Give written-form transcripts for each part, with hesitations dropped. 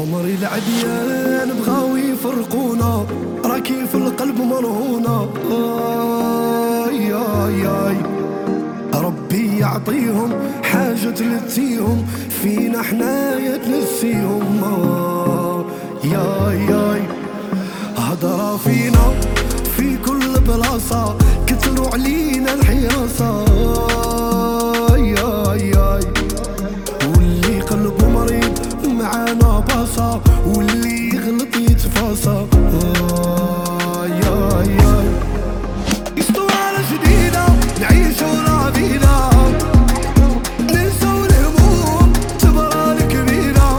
عمري العديان بغاو يفرقونا، راكي في القلب مرهونة. آي آي آي ربي يعطيهم حاجة تلتيهم، فينا حنايا تنسيهم. ياي ياي هضرة فينا في كل بلاصة، كتروا علينا الحراسة. ياي ياي واللي قلبه مريض معانا باصة، واللي يغلط يتفاصى. ياي ياي اسطوانة جديدة نعيشو لا فينا، ننساو الهموم تبرا الكبيرة.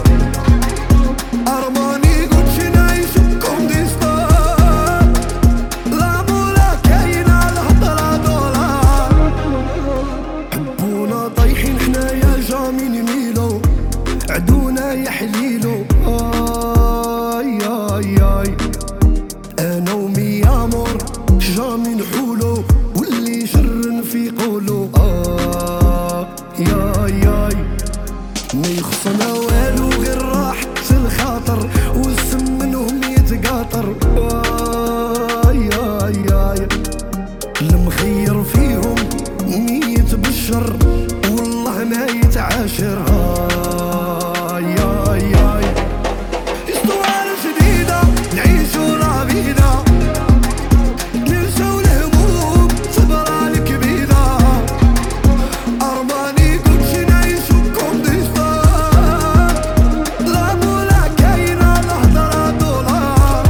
أرماني قدشي نعيشو كوم دي ستار، لا مولا كاينة الهضرة دولار. حبونا طايحين حنايا جامي نميلو، عدونا يحليلو. آي آي آي أنا وميامور جامي نحولو، واللي شر في قولو. ياي ياي ما يخصنا والو غير راحة الخاطر، والسم منهم يتقاطر. ياي ياي المخير فيهم ميت بالشر، والله ما يتعاشر. ياي ياي اسطوانة جديدة نعيشو لا فينا، ننساو الهموم تبرا الكبيرة. أرماني قدشي نعيشو كوم دي ستار، لا مولا كاينة الهضرة دولار.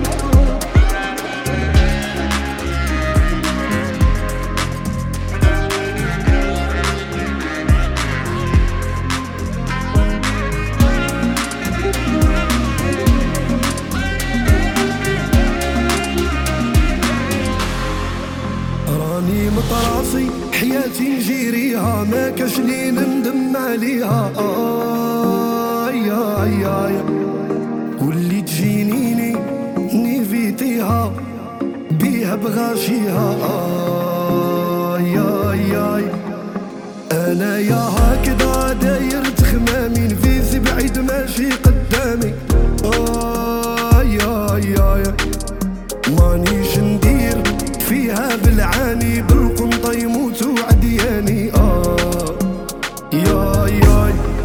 راني مطراسي حياتي نجيريها، ما كاش لي نندم عليها. آي آي آي واللي تجينيني نيفيتيها بيها بغاشيها. آي آي آي أنا يا هكذا داير تخمامي، نفيسي بعيد ماشي قدامي. آي آي آي مانيش ندير فيها بالعاني، بالقنطة يموتوا عدياني. ياي ياي